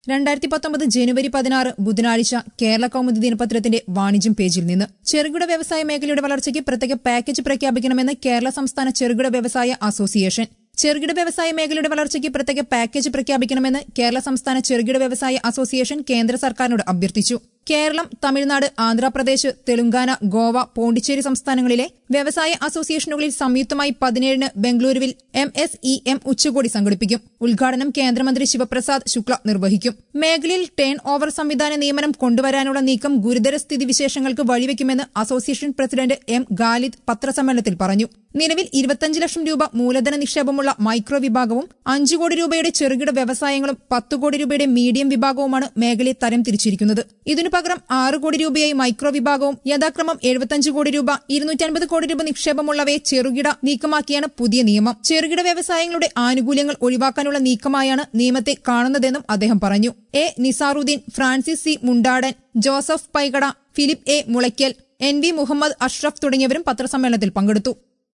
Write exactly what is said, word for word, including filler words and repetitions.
രണ്ടായിരത്തി പത്തൊമ്പത് ജനുവരി പതിനാറ് ബുധനാഴ്ച കേരള കൗമുദി ദിനപത്രത്തിന്റെ വാണിജ്യം പേജിൽ നിന്ന് ചെറുകിട വ്യവസായ മേഖലയുടെ വളർച്ചയ്ക്ക് പ്രത്യേക പാക്കേജ് പ്രഖ്യാപിക്കണമെന്ന് കേരള സംസ്ഥാന ചെറുകിട വ്യവസായ അസോസിയേഷൻ. ചെറുകിട വ്യവസായ മേഖലയുടെ വളർച്ചയ്ക്ക് പ്രത്യേക പാക്കേജ് പ്രഖ്യാപിക്കണമെന്ന് കേരള സംസ്ഥാന ചെറുകിട വ്യവസായ അസോസിയേഷൻ കേന്ദ്ര സർക്കാരിനോട് അഭ്യർത്ഥിച്ചു. കേരളം, തമിഴ്നാട്, ആന്ധ്രാപ്രദേശ്, തെലങ്കാന, ഗോവ, പോണ്ടിച്ചേരി സംസ്ഥാനങ്ങളിലെ വ്യവസായ അസോസിയേഷനുകളിൽ സംയുക്തമായി പതിനേഴിന് ബംഗളൂരുവിൽ എം എസ് ഇ എം ഉച്ചകോടി സംഘടിപ്പിക്കും. ഉദ്ഘാടനം കേന്ദ്രമന്ത്രി ശിവപ്രസാദ് ശുക്ല നിർവഹിക്കും. മേഖലയിൽ ടേൺ ഓവർ സംവിധാന നിയമനം കൊണ്ടുവരാനുള്ള നീക്കം ഗുരുതര സ്ഥിതിവിശേഷങ്ങൾക്ക് വഴിവെക്കുമെന്ന് അസോസിയേഷൻ പ്രസിഡന്റ് എം ഗാലിദ് പത്രസമ്മേളനത്തിൽ പറഞ്ഞു. നിലവിൽ ഇരുപത്തിയഞ്ച് ലക്ഷം രൂപ മൂലധന നിക്ഷേപമുള്ള മൈക്രോ വിഭാഗവും അഞ്ചു കോടി രൂപയുടെ ചെറുകിട വ്യവസായങ്ങളും പത്ത് കോടി രൂപയുടെ മീഡിയം വിഭാഗവുമാണ് മേഖലയെ തരം തിരിച്ചിരിക്കുന്നത്. ഇതിനു പകരം ആറ് കോടി രൂപയായി മൈക്രോ വിഭാഗവും യഥാക്രമം എഴുപത്തിയഞ്ച് കോടി രൂപ, ഇരുന്നൂറ്റി അൻപത് കോടി രൂപ നിക്ഷേപമുള്ളവയെ ചെറുകിട നീക്കമാക്കിയാണ് പുതിയ നിയമം. ചെറുകിട വ്യവസായങ്ങളുടെ ആനുകൂല്യങ്ങൾ ഒഴിവാക്കാനുള്ള നീക്കമായാണ് നിയമത്തെ കാണുന്നതെന്നും അദ്ദേഹം പറഞ്ഞു. A Nizaruddin, Francis C Mundadan, Joseph Paikada, Philip A Mulakkal, N V Muhammad Ashraf തുടങ്ങിയവരും പത്രസമ്മേളനത്തിൽ പങ്കെടുത്തു.